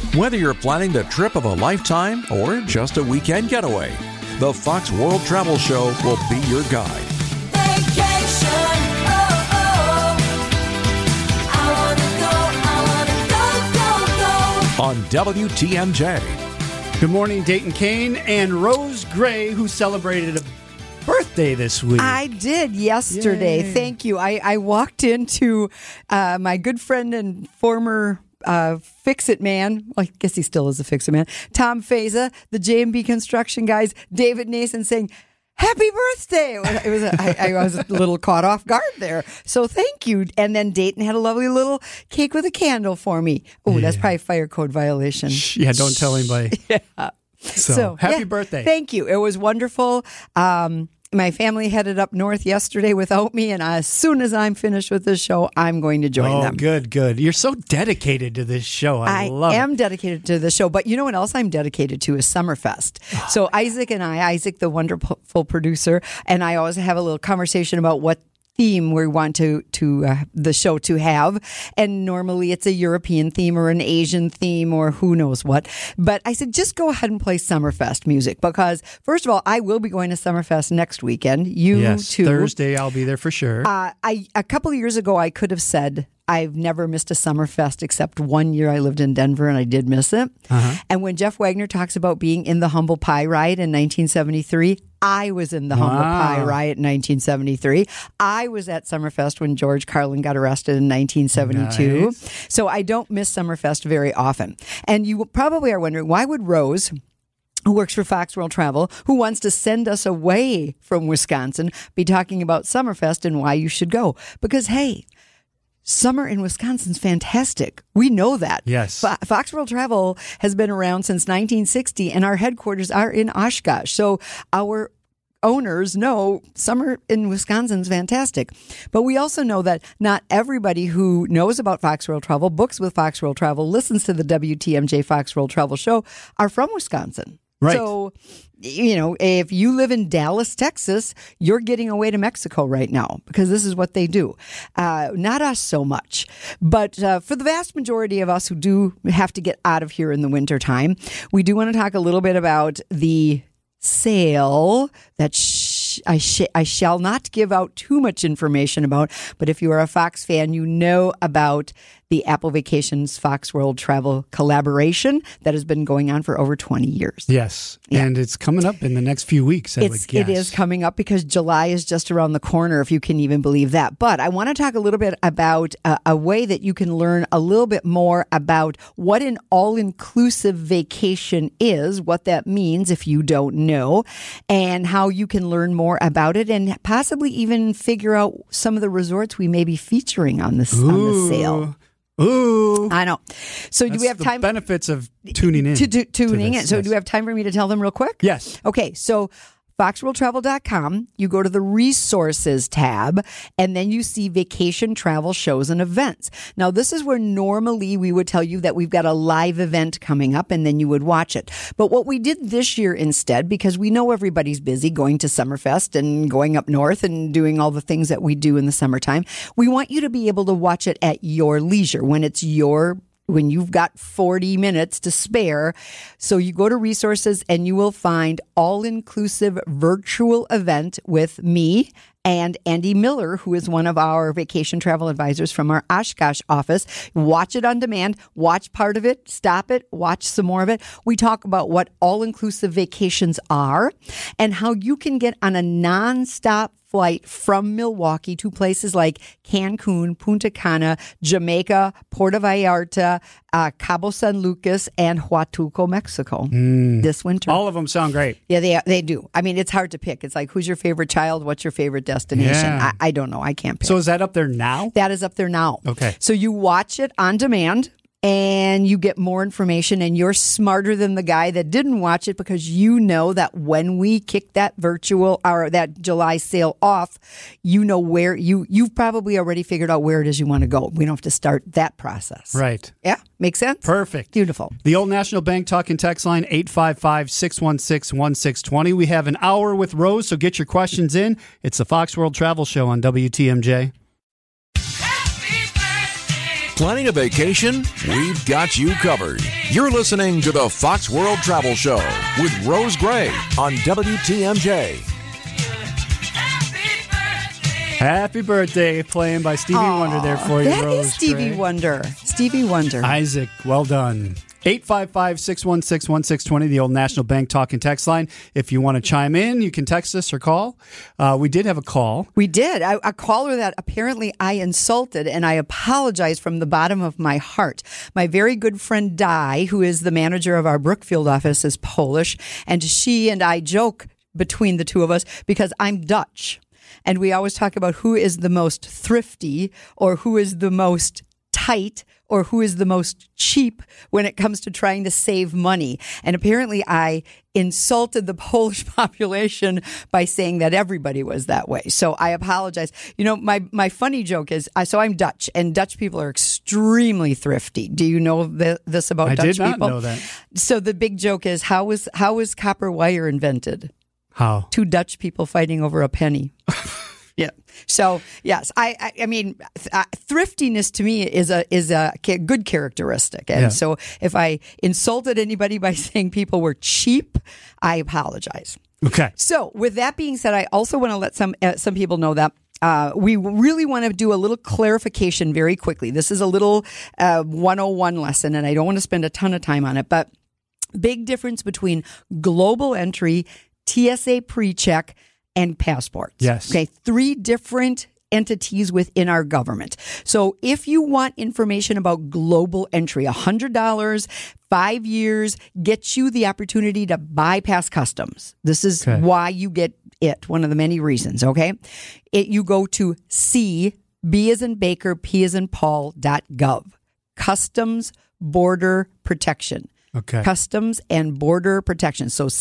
Whether you're planning the trip of a lifetime or just a weekend getaway, the Fox World Travel Show will be your guide. Vacation, I wanna go, On WTMJ. Good morning, Dayton Kane and Rose Gray, who celebrated a birthday this week. I did yesterday. Yay. Thank you. I walked into my good friend and former Fix-It man. Well, I guess he still is a Fix-It man. Tom Feza, the J&B Construction guys, David Nason saying, "Happy birthday!" I was a little caught off guard there. So thank you. And then Dayton had a lovely little cake with a candle for me. Oh, that's probably fire code violation. Yeah, don't tell anybody. Yeah. So happy birthday. Thank you. It was wonderful. My family headed up north yesterday without me, and as soon as I'm finished with this show, I'm going to join them. Good. You're so dedicated to this show. I love it. am dedicated to the show, but you know what else I'm dedicated to is Summerfest. So Isaac, the wonderful producer, and I always have a little conversation about what theme we want the show to have, and normally it's a European theme or an Asian theme or who knows what, but I said just go ahead and play Summerfest music, because first of all, I will be going to Summerfest next weekend. Yes, too. Thursday I'll be there for sure. A couple of years ago I could have said I've never missed a Summerfest except one year I lived in Denver and I did miss it. And when Jeff Wagner talks about being in the Humble Pie Riot in 1973, I was in the Humble Pie Riot in 1973. I was at Summerfest when George Carlin got arrested in 1972. Nice. So I don't miss Summerfest very often. And you probably are wondering, why would Rose, who works for Fox World Travel, who wants to send us away from Wisconsin, be talking about Summerfest and why you should go? Because, hey, summer in Wisconsin's fantastic. We know that. Yes. Fox World Travel has been around since 1960, and our headquarters are in Oshkosh. So our owners know summer in Wisconsin's fantastic. But we also know that not everybody who knows about Fox World Travel, books with Fox World Travel, listens to the WTMJ Fox World Travel show, are from Wisconsin. Right. So, you know, if you live in Dallas, Texas, you're getting away to Mexico right now because this is what they do. Not us so much. But for the vast majority of us who do have to get out of here in the wintertime, we do want to talk a little bit about the sale that I shall not give out too much information about. But if you are a Fox fan, you know about the Apple Vacations Fox World Travel collaboration that has been going on for over 20 years. Yes. Yeah. And it's coming up in the next few weeks, I would guess. It is coming up because July is just around the corner, if you can even believe that. But I want to talk a little bit about a way that you can learn a little bit more about what an all-inclusive vacation is, what that means if you don't know, and how you can learn more about it and possibly even figure out some of the resorts we may be featuring on the sale. Ooh. I know. So do we have time? Benefits of tuning in. Tuning in. So yes. do we have time for me to tell them real quick? Yes. Okay. So foxworldtravel.com, you go to the resources tab, and then you see vacation travel shows and events. Now, this is where normally we would tell you that we've got a live event coming up, and then you would watch it. But what we did this year instead, because we know everybody's busy going to Summerfest and going up north and doing all the things that we do in the summertime, we want you to be able to watch it at your leisure when you've got 40 minutes to spare. So you go to resources and you will find all-inclusive virtual event with me and Andy Miller, who is one of our vacation travel advisors from our Oshkosh office. Watch it on demand, watch part of it, stop it, watch some more of it. We talk about what all-inclusive vacations are and how you can get on a nonstop flight from Milwaukee to places like Cancun, Punta Cana, Jamaica, Puerto Vallarta, Cabo San Lucas, and Huatulco, Mexico this winter. All of them sound great. Yeah, they do. I mean, it's hard to pick. It's like, who's your favorite child? What's your favorite destination? Yeah. I don't know. I can't pick. So is that up there now? That is up there now. Okay. So you watch it on demand and you get more information, and you're smarter than the guy that didn't watch it because you know that when we kick that virtual or that July sale off, you know where you've probably already figured out where it is you want to go. We don't have to start that process. Right. Yeah. Make sense? Perfect. Beautiful. The Old National Bank talk and text line 855-616-1620. We have an hour with Rose, so get your questions in. It's the Fox World Travel Show on WTMJ. Planning a vacation? We've got you covered. You're listening to the Fox World Travel Show with Rose Gray on WTMJ. Happy birthday, playing by Stevie Wonder there for you, That Rose is Stevie Gray. Wonder. Stevie Wonder. Isaac, well done. 855-616-1620, the old National Bank talk and text line. If you want to chime in, you can text us or call. We did have a call. We did. A caller that apparently I insulted, and I apologize from the bottom of my heart. My very good friend Di, who is the manager of our Brookfield office, is Polish, and she and I joke between the two of us because I'm Dutch. And we always talk about who is the most thrifty or who is the most tight or who is the most cheap when it comes to trying to save money. And apparently I insulted the Polish population by saying that everybody was that way. So I apologize. You know, my funny joke is, so I'm Dutch, and Dutch people are extremely thrifty. Do you know this about Dutch people? I did not know that. So the big joke is, how was copper wire invented? How? 2 Dutch people fighting over a penny. Yeah. So yes, I mean, thriftiness to me is a good characteristic, and so if I insulted anybody by saying people were cheap, I apologize. Okay. So with that being said, I also want to let some people know that. We really want to do a little clarification very quickly. This is a little 101 lesson, and I don't want to spend a ton of time on it, but big difference between global entry, TSA pre-check, and passports. Yes. Okay. 3 different entities within our government. So if you want information about global entry, $100, 5 years, gets you the opportunity to bypass customs. This is why you get it. One of the many reasons. Okay. You go to B as in Baker, P as in Paul.gov. Customs Border Protection. Okay. Customs and Border Protection. So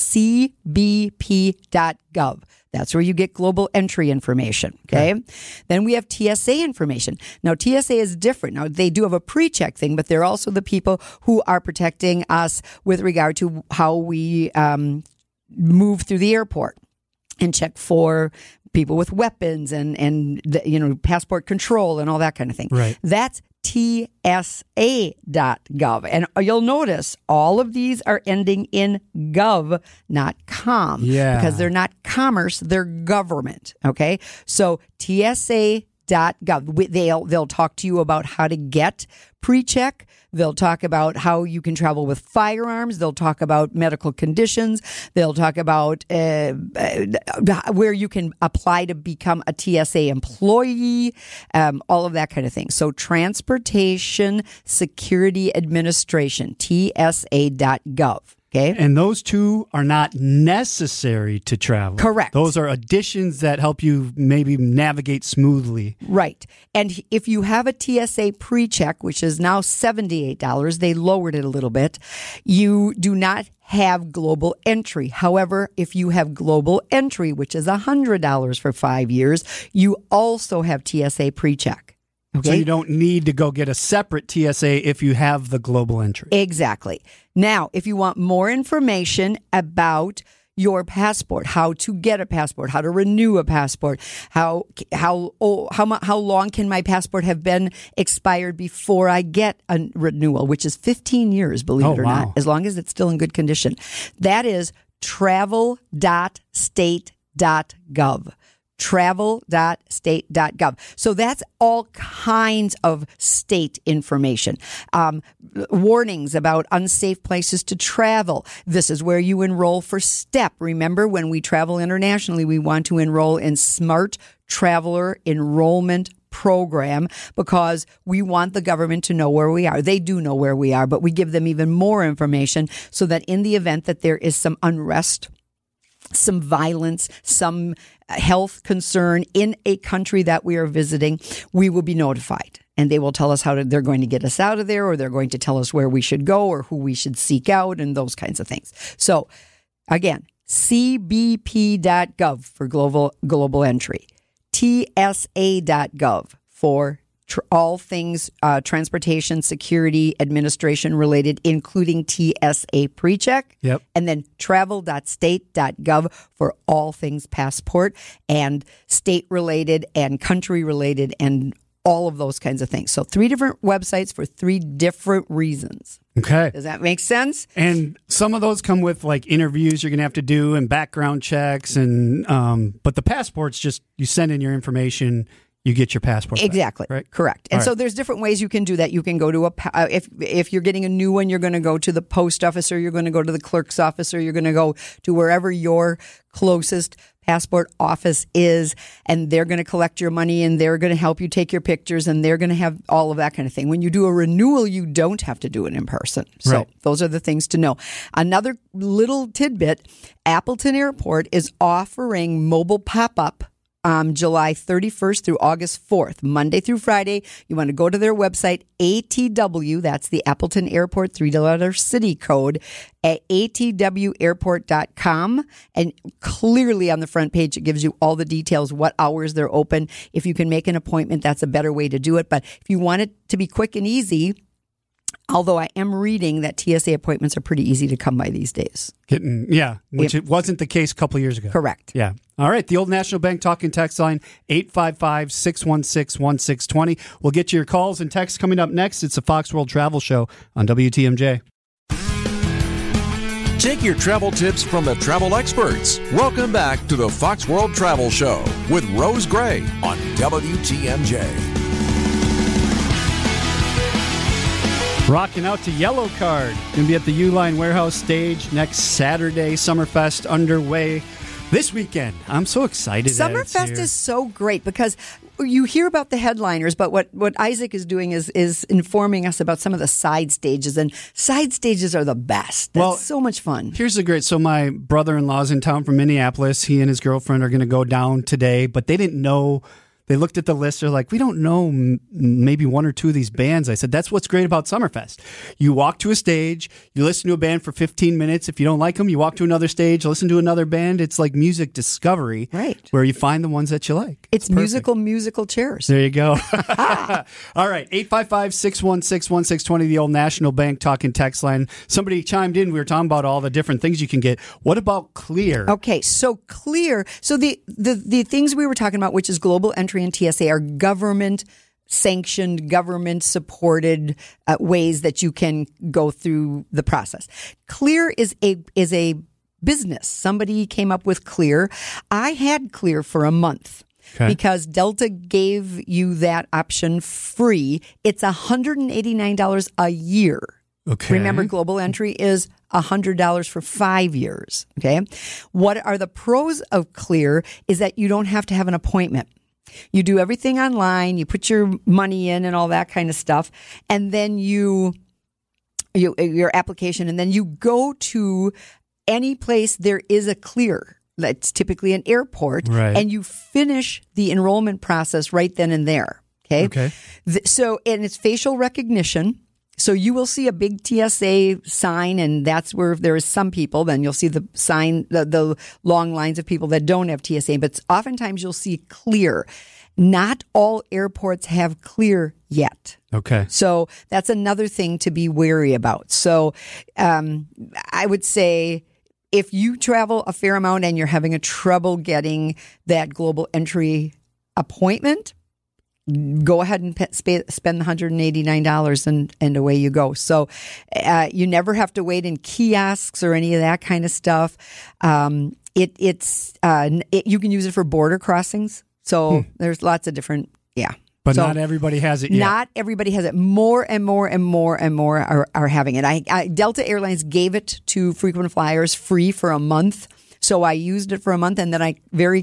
CBP.gov. That's where you get global entry information. Okay. Then we have TSA information. Now, TSA is different. Now, they do have a pre-check thing, but they're also the people who are protecting us with regard to how we move through the airport and check for people with weapons and passport control and all that kind of thing. Right. That's TSA.gov. And you'll notice all of these are ending in gov, not com. Yeah. Because they're not commerce, they're government. Okay. So TSA.gov. They'll talk to you about how to get pre-check. They'll talk about how you can travel with firearms. They'll talk about medical conditions. They'll talk about where you can apply to become a TSA employee, all of that kind of thing. So Transportation Security Administration, TSA.gov. Okay. And those 2 are not necessary to travel. Correct. Those are additions that help you maybe navigate smoothly. Right. And if you have a TSA pre-check, which is now $78, they lowered it a little bit, you do not have global entry. However, if you have global entry, which is $100 for 5 years, you also have TSA pre-check. Okay. So you don't need to go get a separate TSA if you have the global entry. Exactly. Now, if you want more information about your passport, how to get a passport, how to renew a passport, how long can my passport have been expired before I get a renewal, which is 15 years, believe it or not, as long as it's still in good condition. That is travel.state.gov. Travel.state.gov. So that's all kinds of state information. Warnings about unsafe places to travel. This is where you enroll for STEP. Remember, when we travel internationally, we want to enroll in Smart Traveler Enrollment Program because we want the government to know where we are. They do know where we are, but we give them even more information so that in the event that there is some unrest, some violence, some health concern in a country that we are visiting, we will be notified. And they will tell us they're going to get us out of there, or they're going to tell us where we should go or who we should seek out and those kinds of things. So again, cbp.gov for global entry, tsa.gov for all things Transportation Security Administration related, including TSA pre-check. Yep. And then travel.state.gov for all things passport and state related and country related and all of those kinds of things. So 3 different websites for 3 different reasons. Okay. Does that make sense? And some of those come with like interviews you're going to have to do and background checks. And but the passport's just you send in your information. You get your passport back, Exactly. right? Correct. And All so right. there's different ways you can do that. You can go to if you're getting a new one, you're going to go to the post office, or you're going to go to the clerk's office, or you're going to go to wherever your closest passport office is, and they're going to collect your money, and they're going to help you take your pictures, and they're going to have all of that kind of thing. When you do a renewal, you don't have to do it in person. So Right. those are the things to know. Another little tidbit, Appleton Airport is offering mobile pop-up July 31st through August 4th, Monday through Friday. You want to go to their website, ATW, that's the Appleton Airport 3-letter city code, at atwairport.com. And clearly on the front page, it gives you all the details, what hours they're open. If you can make an appointment, that's a better way to do it. But if you want it to be quick and easy, although I am reading that TSA appointments are pretty easy to come by these days. Which it wasn't the case a couple of years ago. Correct. Yeah. All right. The Old National Bank talking text line, 855-616-1620. We'll get you your calls and texts coming up next. It's the Fox World Travel Show on WTMJ. Take your travel tips from the travel experts. Welcome back to the Fox World Travel Show with Rose Gray on WTMJ. Rocking out to Yellow Card. Going to be at the Uline Warehouse stage next Saturday. Summerfest underway this weekend. I'm so excited. that it's Summerfest here. is so great because you hear about the headliners, but what Isaac is doing is informing us about some of the side stages, and side stages are the best. That's Well, so much fun. Here's the great. So my brother-in-law's in town from Minneapolis. He and his girlfriend are going to go down today, but they didn't know. They looked at the list. They're like, we don't know maybe 1 or 2 of these bands. I said, that's what's great about Summerfest. You walk to a stage, you listen to a band for 15 minutes. If you don't like them, you walk to another stage, listen to another band. It's like music discovery, Right. where you find the ones that you like. It's perfect. musical chairs. There you go. All right. 855-616-1620, the Old National Bank talking text line. Somebody chimed in. We were talking about all the different things you can get. What about Clear? Okay, so Clear. So the things we were talking about, which is global entry and TSA, are government sanctioned, government supported ways that you can go through the process. Clear is a business. Somebody came up with Clear. I had Clear for a month. Okay. Because Delta gave you that option free. It's $189 a year. Okay. Remember, global entry is $100 for 5 years. Okay. What are the pros of Clear is that you don't have to have an appointment. You do everything online. You put your money in and all that kind of stuff, and then your application, and then you go to any place there is a Clear. That's typically an airport, Right. and you finish the enrollment process right then and there. Okay. Okay. And it's facial recognition. So you will see a big TSA sign, and that's where if there is some people, then you'll see the sign, the long lines of people that don't have TSA, but oftentimes you'll see Clear. Not all airports have Clear yet. Okay. So that's another thing to be wary about. So I would say if you travel a fair amount and you're having a trouble getting that global entry appointment, go ahead and spend the $189 and away you go. So you never have to wait in kiosks or any of that kind of stuff. You can use it for border crossings. So there's lots of different, But So, not everybody has it yet. Not everybody has it. More and more and more and more are having it. Delta Airlines gave it to frequent flyers free for a month. So I used it for a month, and then I very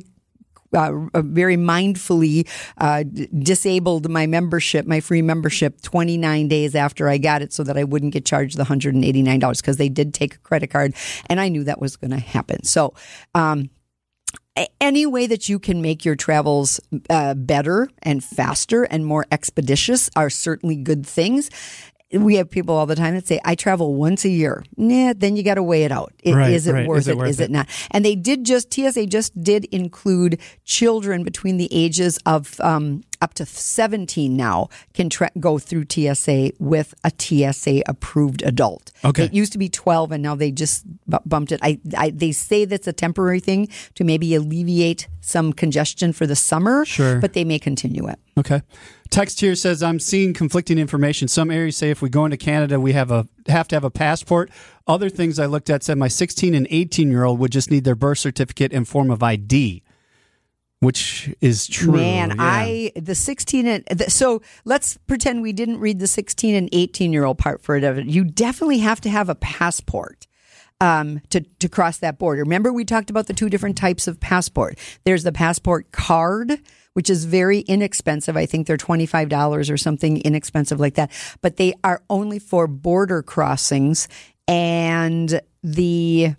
mindfully disabled my membership, my free membership, 29 days after I got it, so that I wouldn't get charged the $189 because they did take a credit card, and I knew that was going to happen. So any way that you can make your travels better and faster and more expeditious are certainly good things. We have people all the time that say, I travel once a year. Nah, then you got to weigh it out. Is it worth it? Is it not? And TSA just did include children between the ages of up to 17 now can go through TSA with a TSA approved adult. Okay. It used to be 12 and now they just bumped it. They say that's a temporary thing to maybe alleviate some congestion for the summer. Sure. But they may continue it. Okay. Text here says, I'm seeing conflicting information. Some areas say if we go into Canada, we have to have a passport. Other things I looked at said my 16 and 18-year-old would just need their birth certificate and form of ID, which is true. Man, yeah. the 16 and so let's pretend we didn't read the 16 and 18-year-old part for it. You definitely have to have a passport to cross that border. Remember, we talked about the two different types of passport. There's the passport card, which is very inexpensive. I think they're $25 or something inexpensive like that. But they are only for border crossings. And you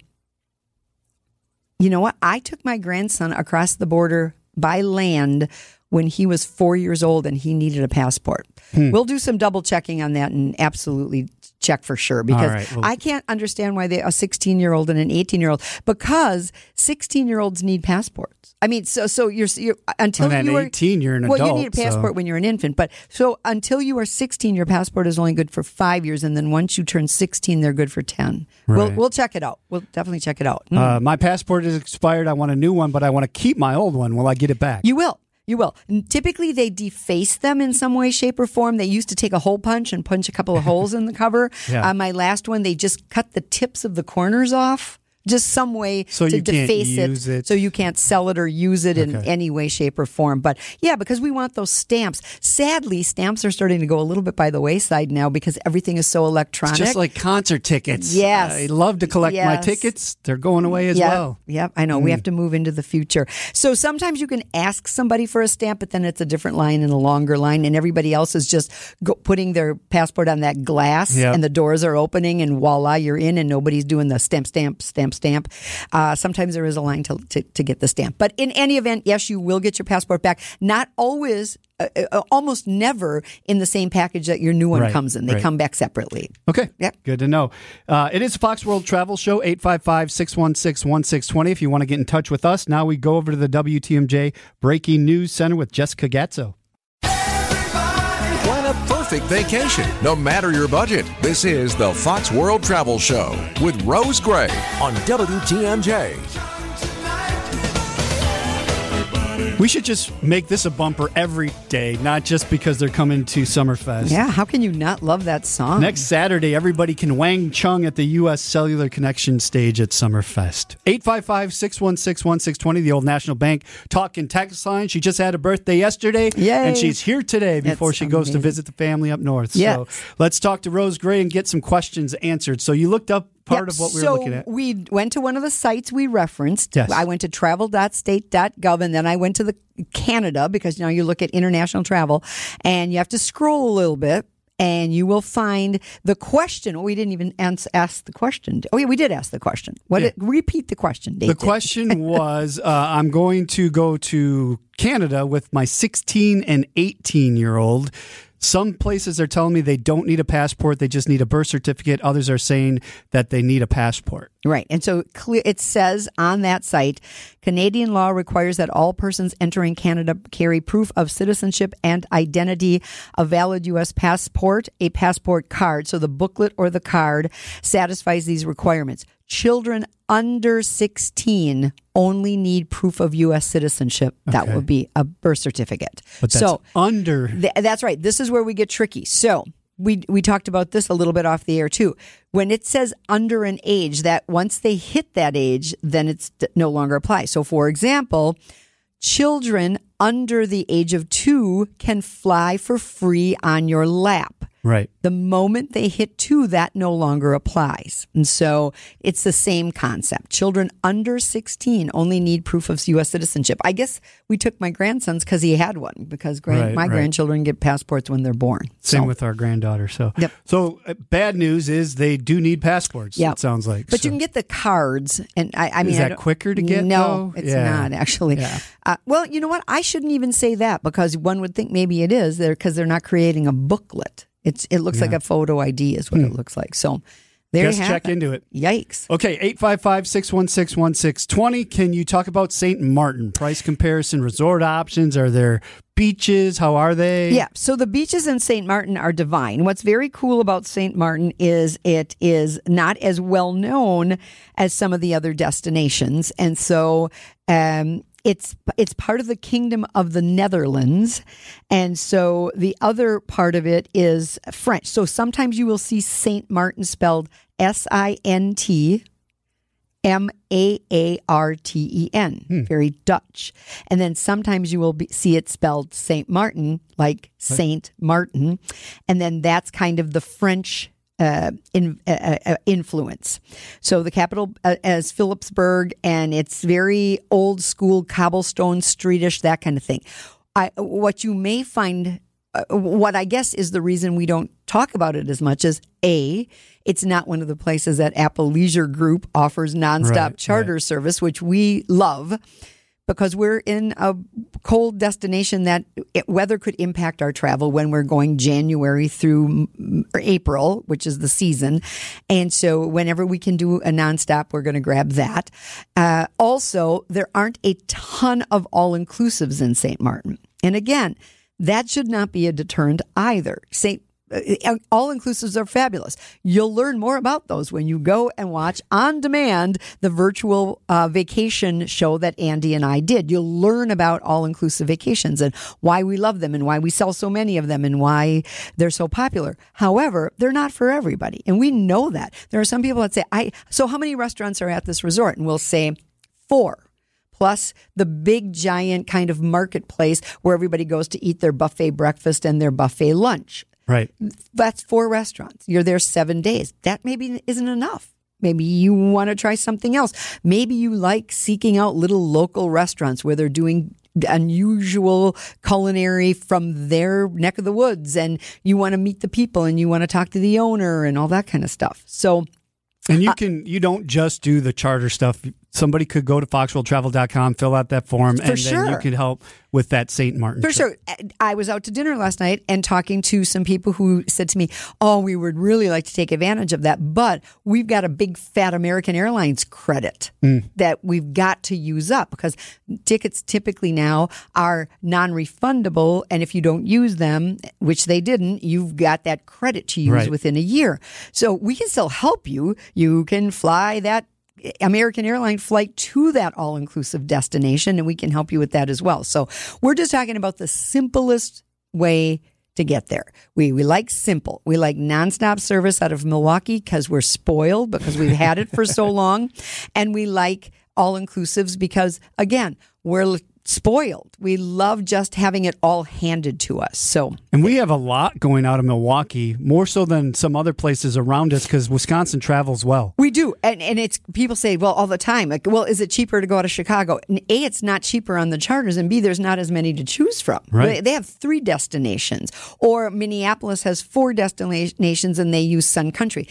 know what? I took my grandson across the border by land when he was 4 years old and he needed a passport. We'll do some double checking on that and absolutely check for sure, because right, well, I can't understand why a 16-year-old and an 18-year-old, because 16-year-olds need passports. I mean, so you're until and you at are 18, you're an adult. Well, you need a passport when you're an infant, but so until you are 16, your passport is only good for 5 years, and then once you turn 16, they're good for 10. Right. We'll check it out. We'll definitely check it out. My passport is expired. I want a new one, but I want to keep my old one. Will I get it back? You will. You will. And typically, they deface them in some way, shape, or form. They used to take a hole punch and punch a couple of holes in the cover. Yeah. My last one, they just cut the tips of the corners off. Just some way So to you can't deface use it. so you can't sell it or use it in Okay. any way, shape, or form. But yeah, because we want those stamps. Sadly, stamps are starting to go a little bit by the wayside now because everything is so electronic. It's just like concert tickets. Yes. I love to collect my Yes. tickets. They're going away as well. Yep, I know. We have to move into the future. So sometimes you can ask somebody for a stamp, but then it's a different line and a longer line, and everybody else is just putting their passport on that glass, Yep. and the doors are opening, and voila, you're in, and nobody's doing the stamp. Sometimes there is a line to get the stamp. But in any event, yes, you will get your passport back. Not always, almost never in the same package that your new one Right, comes in. They right. come back separately. Okay. Yep. Good to know. It is Fox World Travel Show, 855-616-1620. If you want to get in touch with us, now we go over to the WTMJ Breaking News Center with Jessica Gatzo. Plan a perfect vacation, no matter your budget. This is the Fox World Travel Show with Rose Gray on WTMJ. We should just make this a bumper every day, not just because they're coming to Summerfest. Yeah, how can you not love that song? Next Saturday, everybody can Wang Chung at the U.S. Cellular Connection stage at Summerfest. 855-616-1620, the Old National Bank talk and text line. She just had a birthday yesterday, Yay. and she's here today before That's she goes to amazing. visit the family up north. Yes. So let's talk to Rose Gray and get some questions answered. So you looked up part of what we were looking at. So we went to one of the sites we referenced. Yes. I went to travel.state.gov, and then I went to the Canada, because now you look at international travel and you have to scroll a little bit. And you will find the question. We didn't even ask the question. Oh, yeah, we did ask the question. Repeat the question, Dave. The question was, I'm going to go to Canada with my 16 and 18-year-old. Some places are telling me they don't need a passport. They just need a birth certificate. Others are saying that they need a passport. Right. And so it says on that site, Canadian law requires that all persons entering Canada carry proof of citizenship and identity, a valid U.S. passport, a passport card. So the booklet or the card satisfies these requirements. Children under 16 only need proof of U.S. citizenship. That Okay. would be a birth certificate. But that's under. That's right. This is where we get tricky. So we talked about this a little bit off the air too. When it says under an age, that once they hit that age, then it's no longer applies. So for example, children under the age of 2 can fly for free on your lap. Right. The moment they hit 2, that no longer applies. And so it's the same concept. Children under 16 only need proof of U.S. citizenship. I guess we took my grandsons because he had one, because my Right. grandchildren get passports when they're born. Same So- with our granddaughter. So, Yep. so bad news is they do need passports. Yep. It sounds like. But So you can get the cards, and I mean, Is that I don't- quicker to get, No, though? it's Yeah. not actually. Yeah. Well, you know what? I shouldn't even say that, because one would think maybe it is there, because they're not creating a booklet. It looks like a photo ID is what it looks like. So there Just you have check it. into it. Yikes. Okay, 855-616-1620. Can you talk about St. Martin? Price comparison, resort options. Are there beaches? How are they? Yeah, so the beaches in St. Martin are divine. What's very cool about St. Martin is it is not as well known as some of the other destinations. And so It's part of the Kingdom of the Netherlands. And so the other part of it is French. So sometimes you will see St. Martin spelled SINTMAARTEN, very Dutch. And then sometimes you will see it spelled St. Martin, like Saint Martin. And then that's kind of the French influence. So the capital is Philipsburg, and it's very old school, cobblestone, streetish, that kind of thing. What you may find, what I guess is the reason we don't talk about it as much is it's not one of the places that Apple Leisure Group offers nonstop charter service, which we love, because we're in a cold destination that weather could impact our travel when we're going January through April, which is the season. And so whenever we can do a nonstop, we're going to grab that. Also, there aren't a ton of all-inclusives in St. Martin. And again, that should not be a deterrent either. All-inclusives are fabulous. You'll learn more about those when you go and watch on demand the virtual vacation show that Andy and I did. You'll learn about all-inclusive vacations and why we love them and why we sell so many of them and why they're so popular. However, they're not for everybody, and we know that. There are some people that say, so how many restaurants are at this resort? And we'll say 4. Plus the big giant kind of marketplace where everybody goes to eat their buffet breakfast and their buffet lunch. Right. That's 4 restaurants. You're there 7 days. That maybe isn't enough. Maybe you want to try something else. Maybe you like seeking out little local restaurants where they're doing unusual culinary from their neck of the woods, and you want to meet the people and you want to talk to the owner and all that kind of stuff. So, and you don't just do the charter stuff. Somebody could go to foxworldtravel.com, fill out that form, and then you could help with that St. Martin trip. Sure. I was out to dinner last night and talking to some people who said to me, we would really like to take advantage of that, but we've got a big fat American Airlines credit that we've got to use up, because tickets typically now are non-refundable, and if you don't use them, which they didn't, you've got that credit to use within a year. So we can still help you. You can fly that American Airlines flight to that all-inclusive destination, and we can help you with that as well. So we're just talking about the simplest way to get there. We like simple. We like nonstop service out of Milwaukee because we're spoiled, because we've had it for so long. And we like all-inclusives because, again, we're spoiled. We love just having it all handed to us. And we have a lot going out of Milwaukee, more so than some other places around us, because Wisconsin travels well. We do. And it's, people say, well, all the time, like, well, is it cheaper to go to Chicago? And A, it's not cheaper on the charters, and B, there's not as many to choose from. Right. They have 3 destinations. Or Minneapolis has 4 destinations, and they use Sun Country.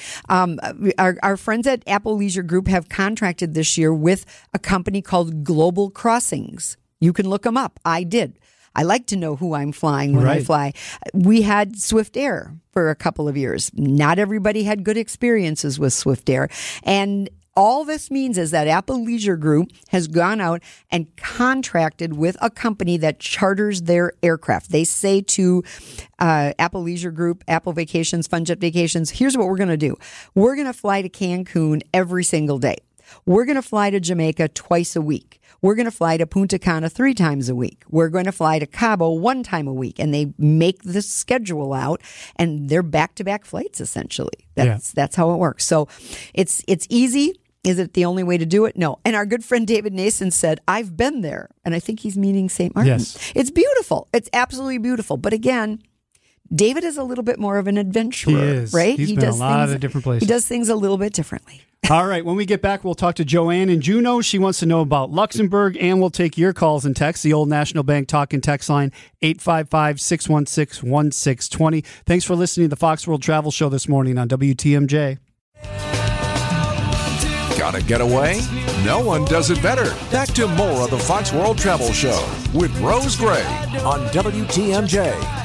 Our friends at Apple Leisure Group have contracted this year with a company called Global Crossings. You can look them up. I did. I like to know who I'm flying when I fly. We had Swift Air for a couple of years. Not everybody had good experiences with Swift Air. And all this means is that Apple Leisure Group has gone out and contracted with a company that charters their aircraft. They say to Apple Leisure Group, Apple Vacations, FunJet Vacations, here's what we're going to do. We're going to fly to Cancun every single day. We're going to fly to Jamaica twice a week. We're going to fly to Punta Cana 3 times a week. We're going to fly to Cabo 1 time a week. And they make the schedule out, and they're back-to-back flights, essentially. That's how it works. So it's easy. Is it the only way to do it? No. And our good friend David Nason said, I've been there. And I think he's meaning St. Martin. Yes. It's beautiful. It's absolutely beautiful. But again, David is a little bit more of an adventurer, he is. Right? He's been a lot of different places. He does things a little bit differently. All right, when we get back, we'll talk to Joanne in Juneau. She wants to know about Luxembourg, and we'll take your calls and texts. The old National Bank talk and text line, 855-616-1620. Thanks for listening to the Fox World Travel Show this morning on WTMJ. Gotta get away? No one does it better. Back to more of the Fox World Travel Show with Rose Gray on WTMJ.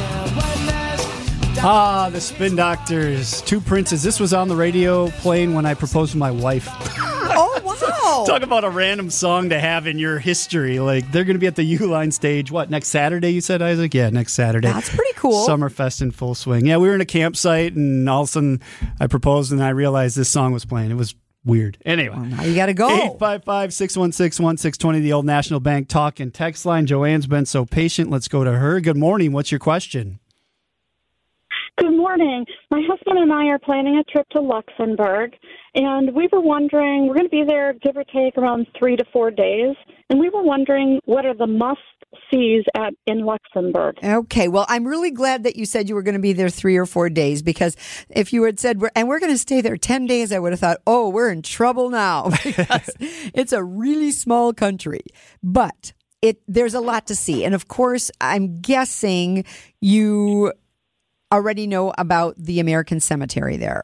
The Spin Doctors, 2 Princes. This was on the radio playing when I proposed to my wife. Oh, wow. Talk about a random song to have in your history. Like, they're going to be at the U-Line stage, next Saturday, you said, Isaac? Yeah, next Saturday. That's pretty cool. Summerfest in full swing. Yeah, we were in a campsite, and all of a sudden I proposed, and I realized this song was playing. It was weird. Anyway. Well, now you got to go. 855-616-1620, the Old National Bank talk and text line. Joanne's been so patient. Let's go to her. Good morning. What's your question? Good morning. My husband and I are planning a trip to Luxembourg, and we were wondering, we're going to be there, give or take, around 3 to 4 days, and we were wondering what are the must-sees in Luxembourg. Okay, well, I'm really glad that you said you were going to be there 3 or 4 days, because if you had said, we're going to stay there 10 days, I would have thought, oh, we're in trouble now, because it's a really small country. But there's a lot to see. And of course, I'm guessing you already know about the American Cemetery there.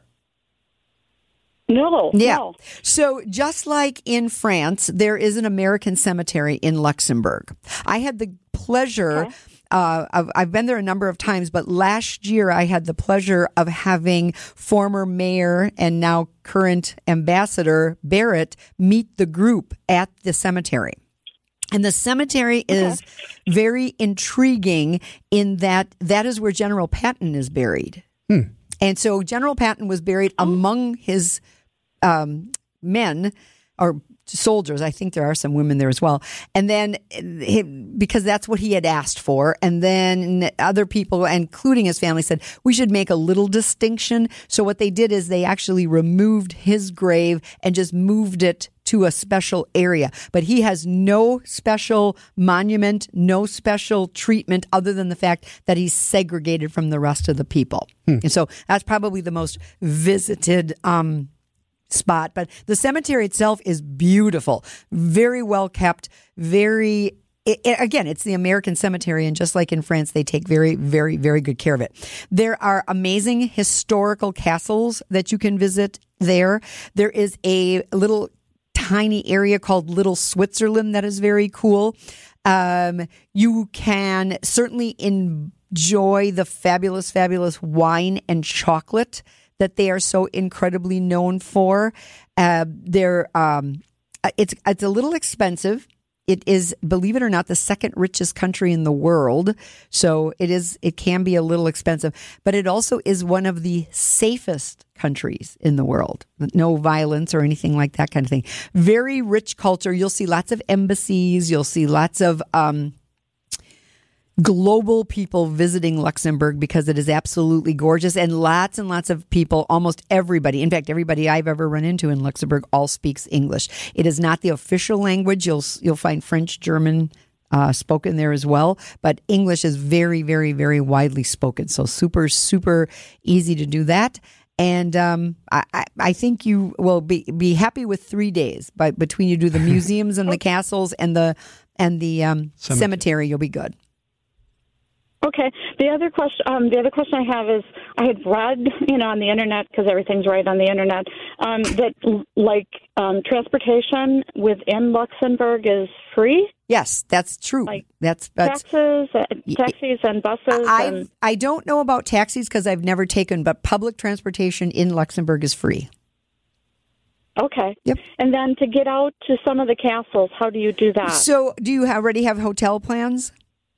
No. So just like in France, there is an American cemetery in Luxembourg. I had the pleasure I've been there a number of times, but last year I had the pleasure of having former mayor and now current ambassador Barrett meet the group at the cemetery. And the cemetery is very intriguing in that is where General Patton is buried. And so General Patton was buried among his men or soldiers. I think there are some women there as well. And then because that's what he had asked for. And then other people, including his family, said, we should make a little distinction. So what they did is they actually removed his grave and just moved it to a special area. But he has no special monument, no special treatment other than the fact that he's segregated from the rest of the people. And so that's probably the most visited spot. But the cemetery itself is beautiful, very well kept, again, it's the American cemetery, and just like in France, they take very, very, very good care of it. There are amazing historical castles that you can visit there. There is a little tiny area called Little Switzerland that is very cool. You can certainly enjoy the fabulous, fabulous wine and chocolate that they are so incredibly known for. It's a little expensive. It is, believe it or not, the second richest country in the world. So it can be a little expensive, but it also is one of the safest countries in the world. No violence or anything like that kind of thing. Very rich culture. You'll see lots of embassies. You'll see lots of global people visiting Luxembourg because it is absolutely gorgeous, and lots of people, almost everybody, in fact, everybody I've ever run into in Luxembourg all speaks English. It is not the official language. You'll find French, German spoken there as well, but English is very, very, very widely spoken. So super, super easy to do that. And I think you will be happy with 3 days. But between you do the museums and the castles and the cemetery, you'll be good. Okay. The other question I have is, I had read, on the internet, because everything's right on the internet, that transportation within Luxembourg is free. Yes, that's true. That's taxis and buses. I don't know about taxis because I've never taken, but public transportation in Luxembourg is free. Okay. Yep. And then to get out to some of the castles, how do you do that? So, do you already have hotel plans?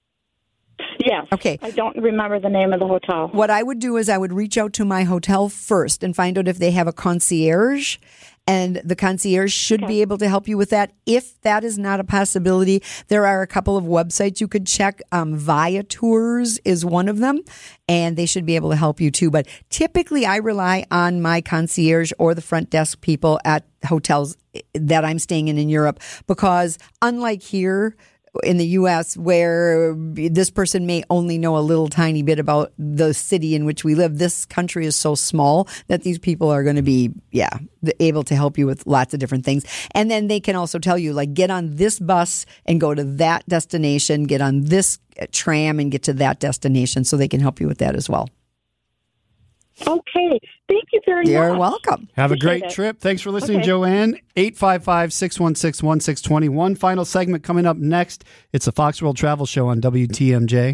Yes. Okay. I don't remember the name of the hotel. What I would do is I would reach out to my hotel first and find out if they have a concierge, and the concierge should be able to help you with that. If that is not a possibility, there are a couple of websites you could check. Viatours is one of them, and they should be able to help you too. But typically I rely on my concierge or the front desk people at hotels that I'm staying in Europe, because unlike here in the U.S., where this person may only know a little tiny bit about the city in which we live, this country is so small that these people are going to be, able to help you with lots of different things. And then they can also tell you, get on this bus and go to that destination, get on this tram and get to that destination, so they can help you with that as well. Okay. Thank you very much. You're welcome. Have a great trip. Thanks for listening, Joanne. 855-616-1620. One final segment coming up next. It's the Fox World Travel Show on WTMJ.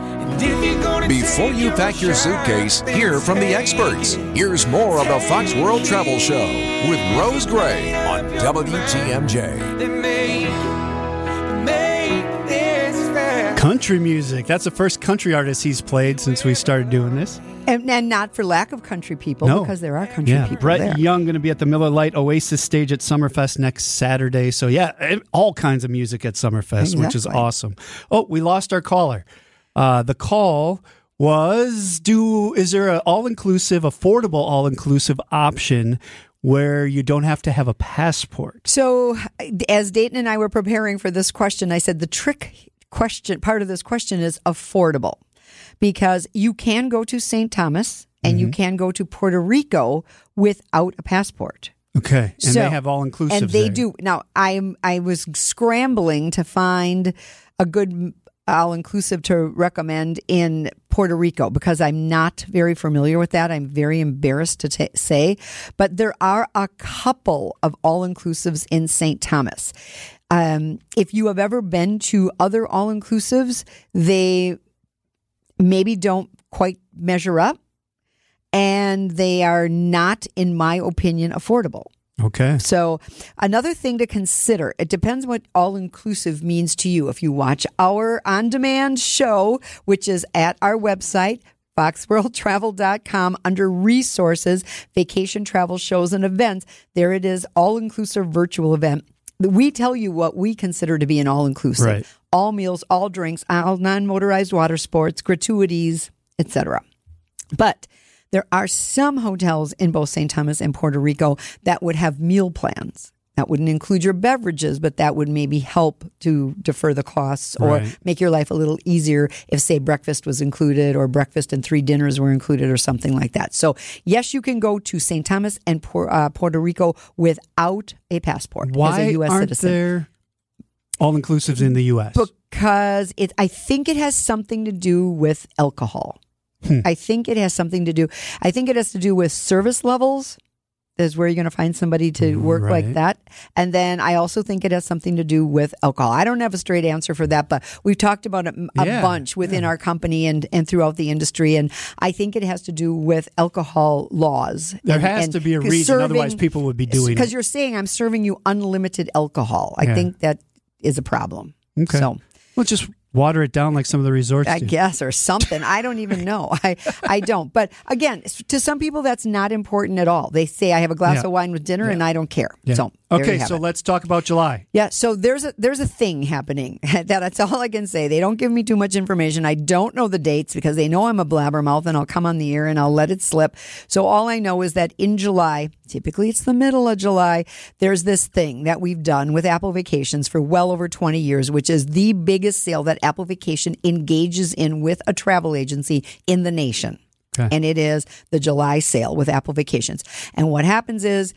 Before you pack your suitcase, hear from the experts. Here's more of the Fox World Travel Show with Rose Gray on WTMJ. Country country music. That's the first country artist he's played since we started doing this. And not for lack of country people, No. because there are country people Brett there. Young going to be at the Miller Lite Oasis stage at Summerfest next Saturday. So, all kinds of music at Summerfest, which is Exactly. awesome. Oh, we lost our caller. The call was, is there an all-inclusive, affordable all-inclusive option where you don't have to have a passport? So, as Dayton and I were preparing for this question, I said the part of this question is affordable, because you can go to St. Thomas and you can go to Puerto Rico without a passport. Okay. And So- they have all-inclusive And they there. do. Now, I was scrambling to find a good all-inclusive to recommend in Puerto Rico, because I'm not very familiar with that. I'm very embarrassed to say, but there are a couple of all-inclusives in St. Thomas. If you have ever been to other all-inclusives, they maybe don't quite measure up, and they are not, in my opinion, affordable. Okay. So another thing to consider, it depends what all-inclusive means to you. If you watch our on-demand show, which is at our website, foxworldtravel.com, under resources, vacation travel shows and events, there it is, all-inclusive virtual event. We tell you what we consider to be an all-inclusive. Right. All meals, all drinks, all non-motorized water sports, gratuities, etc. But there are some hotels in both St. Thomas and Puerto Rico that would have meal plans. That wouldn't include your beverages, but that would maybe help to defer the costs or Right. make your life a little easier if, say, breakfast was included, or breakfast and 3 dinners were included, or something like that. So, yes, you can go to St. Thomas and Puerto Rico without a passport as Why a U.S. aren't citizen. there all-inclusives in the U.S.? Because I think it has something to do with alcohol. I think it has something to do. I think it has to do with service levels. Is where you're going to find somebody to work like Right. that. And then I also think it has something to do with alcohol. I don't have a straight answer for that, but we've talked about it a Yeah, bunch within our company and throughout the industry. And I think it has to do with alcohol laws. There has to be a reason, otherwise people would be doing Because it. you're saying I'm serving you unlimited alcohol. I Yeah. think that is a problem. Okay. So Well, just water it down like some of the resorts I do. guess, or something. I don't even know. I don't. But again, to some people, that's not important at all. They say, I have a glass Yeah. of wine with dinner and I don't care. Yeah. So there Okay, you have so it. let's talk about July. Yeah, so there's a thing happening. That's all I can say. They don't give me too much information. I don't know the dates because they know I'm a blabbermouth, and I'll come on the air and I'll let it slip. So all I know is that in July, typically it's the middle of July, there's this thing that we've done with Apple Vacations for well over 20 years, which is the biggest sale that Apple Vacation engages in with a travel agency in the nation. Okay. And it is the July sale with Apple Vacations. And what happens is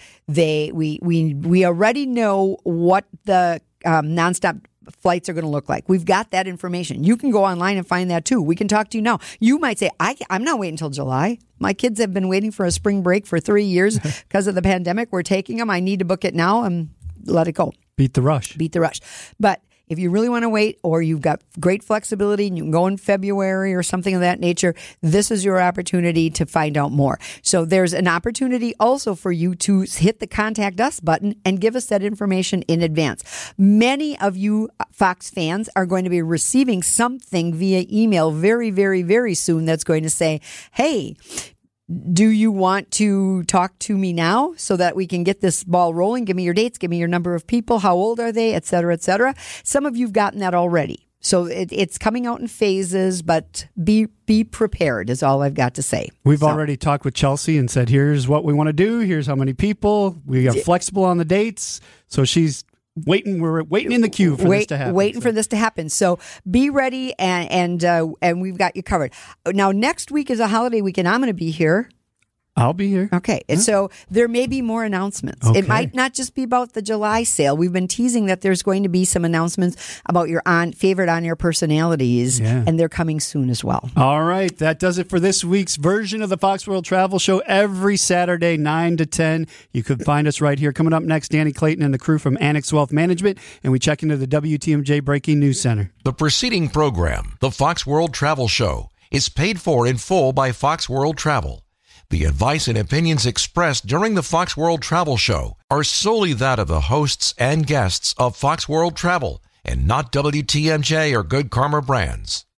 we already know what the nonstop flights are going to look like. We've got that information. You can go online and find that too. We can talk to you now. You might say, I'm not waiting until July. My kids have been waiting for a spring break for 3 years because of the pandemic. We're taking them. I need to book it now and let it go. Beat the rush. Beat the rush. But if you really want to wait, or you've got great flexibility and you can go in February or something of that nature, this is your opportunity to find out more. So there's an opportunity also for you to hit the contact us button and give us that information in advance. Many of you Fox fans are going to be receiving something via email very, very, very soon that's going to say, hey, do you want to talk to me now so that we can get this ball rolling? Give me your dates, give me your number of people, how old are they, et cetera, et cetera. Some of you have gotten that already. So it's coming out in phases, but be prepared is all I've got to say. We've So, already talked with Chelsea and said, here's what we want to do. Here's how many people. We are flexible on the dates. So she's waiting. We're waiting in the queue for this to happen. Waiting for this to happen. So be ready, and we've got you covered. Now, next week is a holiday weekend. I'm going to be here. I'll be here. Okay. And so there may be more announcements. Okay. It might not just be about the July sale. We've been teasing that there's going to be some announcements about your favorite on-air personalities, Yeah. and they're coming soon as well. All right. That does it for this week's version of the Fox World Travel Show every Saturday, 9 to 10. You can find us right here. Coming up next, Danny Clayton and the crew from Annex Wealth Management, and we check into the WTMJ Breaking News Center. The preceding program, the Fox World Travel Show, is paid for in full by Fox World Travel. The advice and opinions expressed during the Fox World Travel Show are solely that of the hosts and guests of Fox World Travel and not WTMJ or Good Karma brands.